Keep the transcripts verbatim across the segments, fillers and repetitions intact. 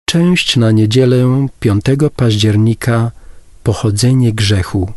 Część na niedzielę piątego października. Pochodzenie grzechu.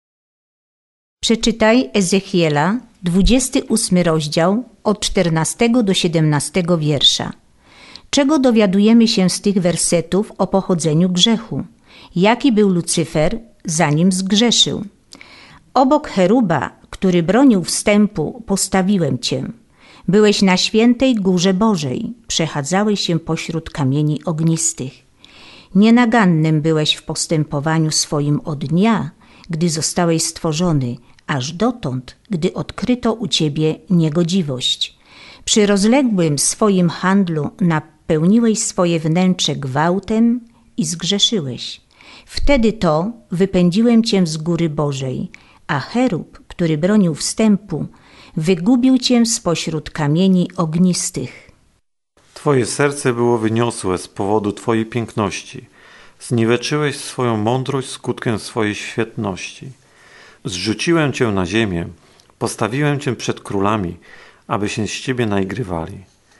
Przeczytaj Ezechiela, dwudziesty ósmy rozdział, od czternastego do siedemnastego wiersza. Czego dowiadujemy się z tych wersetów o pochodzeniu grzechu? Jaki był Lucyfer, zanim zgrzeszył? Obok cheruba, który bronił wstępu, postawiłem cię. Byłeś na świętej górze Bożej, przechadzałeś się pośród kamieni ognistych. Nienagannym byłeś w postępowaniu swoim od dnia, gdy zostałeś stworzony, aż dotąd, gdy odkryto u ciebie niegodziwość. Przy rozległym swoim handlu napełniłeś swoje wnętrze gwałtem i zgrzeszyłeś. Wtedy to wypędziłem cię z góry Bożej, a cherub, który bronił wstępu, wygubił cię spośród kamieni ognistych. Twoje serce było wyniosłe z powodu Twojej piękności. Zniweczyłeś swoją mądrość skutkiem swojej świetności. Zrzuciłem Cię na ziemię, postawiłem Cię przed królami, aby się z Ciebie naigrywali.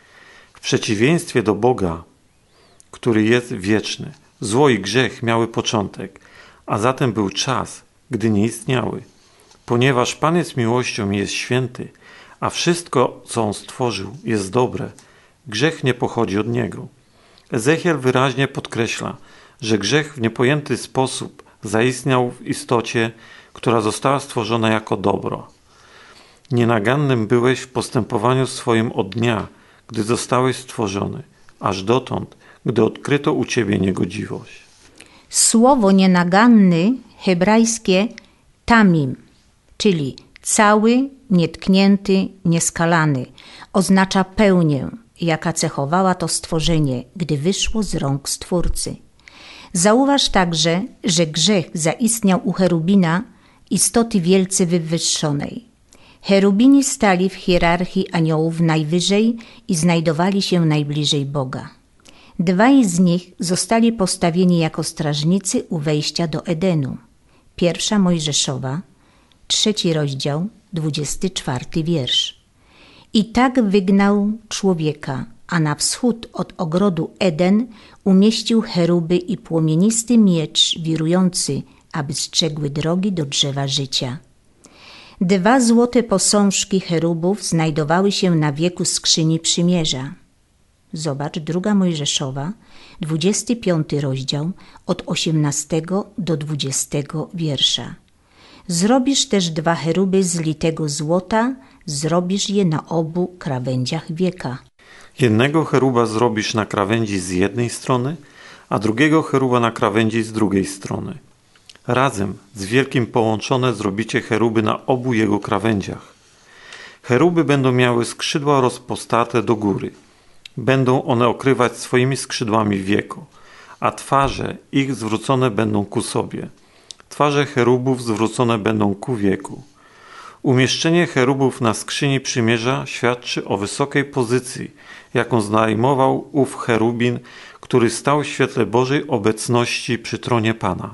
W przeciwieństwie do Boga, który jest wieczny, zło i grzech miały początek, a zatem był czas, gdy nie istniały. Ponieważ Pan jest miłością i jest święty, a wszystko, co On stworzył, jest dobre, grzech nie pochodzi od Niego. Ezechiel wyraźnie podkreśla, że grzech w niepojęty sposób zaistniał w istocie, która została stworzona jako dobro. Nienagannym byłeś w postępowaniu swoim od dnia, gdy zostałeś stworzony, aż dotąd, gdy odkryto u Ciebie niegodziwość. Słowo nienaganny, hebrajskie tamim, czyli cały, nietknięty, nieskalany, oznacza pełnię, jaka cechowała to stworzenie, gdy wyszło z rąk Stwórcy. Zauważ także, że grzech zaistniał u cherubina, istoty wielce wywyższonej. Cherubini stali w hierarchii aniołów najwyżej i znajdowali się najbliżej Boga. Dwaj z nich zostali postawieni jako strażnicy u wejścia do Edenu. Pierwsza Mojżeszowa, trzeci rozdział, dwudziesty czwarty wiersz. I tak wygnał człowieka, a na wschód od ogrodu Eden umieścił cheruby i płomienisty miecz wirujący, aby strzegły drogi do drzewa życia. Dwa złote posążki cherubów znajdowały się na wieku skrzyni przymierza. Zobacz, druga Mojżeszowa, dwudziesty piąty rozdział, od osiemnastego do dwudziestego wiersza. Zrobisz też dwa cheruby z litego złota, zrobisz je na obu krawędziach wieka. Jednego cheruba zrobisz na krawędzi z jednej strony, a drugiego cheruba na krawędzi z drugiej strony. Razem z wielkim połączone zrobicie cheruby na obu jego krawędziach. Cheruby będą miały skrzydła rozpostarte do góry. Będą one okrywać swoimi skrzydłami wieko, a twarze ich zwrócone będą ku sobie. Twarze cherubów zwrócone będą ku wieku. Umieszczenie cherubów na skrzyni przymierza świadczy o wysokiej pozycji, jaką zajmował ów cherubin, który stał w świetle Bożej obecności przy tronie Pana.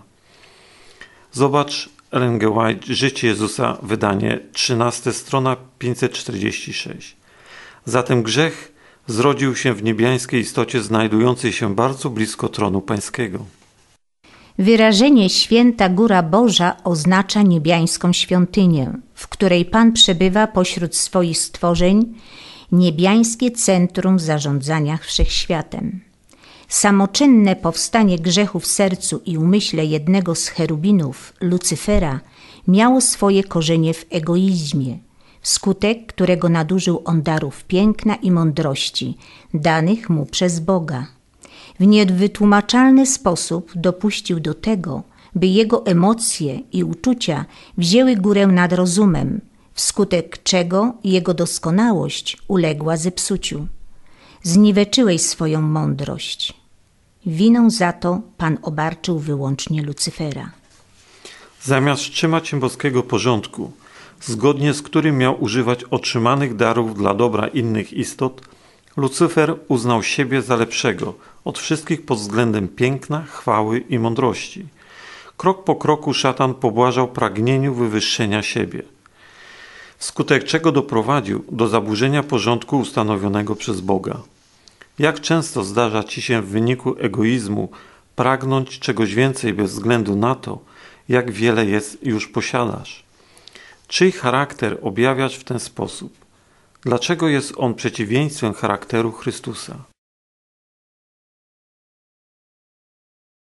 Zobacz Ellen G. White, Życie Jezusa, wydanie trzynaste, strona pięćset czterdzieści sześć. Zatem grzech zrodził się w niebiańskiej istocie znajdującej się bardzo blisko tronu Pańskiego. Wyrażenie święta góra Boża oznacza niebiańską świątynię, w której Pan przebywa pośród swoich stworzeń, niebiańskie centrum zarządzania wszechświatem. Samoczynne powstanie grzechu w sercu i umyśle jednego z cherubinów, Lucyfera, miało swoje korzenie w egoizmie, wskutek którego nadużył on darów piękna i mądrości, danych mu przez Boga. W niewytłumaczalny sposób dopuścił do tego, by jego emocje i uczucia wzięły górę nad rozumem, wskutek czego jego doskonałość uległa zepsuciu. Zniweczyłeś swoją mądrość. Winą za to Pan obarczył wyłącznie Lucyfera. Zamiast trzymać się boskiego porządku, zgodnie z którym miał używać otrzymanych darów dla dobra innych istot, Lucyfer uznał siebie za lepszego od wszystkich pod względem piękna, chwały i mądrości. Krok po kroku szatan pobłażał pragnieniu wywyższenia siebie, wskutek czego doprowadził do zaburzenia porządku ustanowionego przez Boga. Jak często zdarza Ci się w wyniku egoizmu pragnąć czegoś więcej bez względu na to, jak wiele jest już posiadasz? Czyj charakter objawiać w ten sposób? Dlaczego jest on przeciwieństwem charakteru Chrystusa?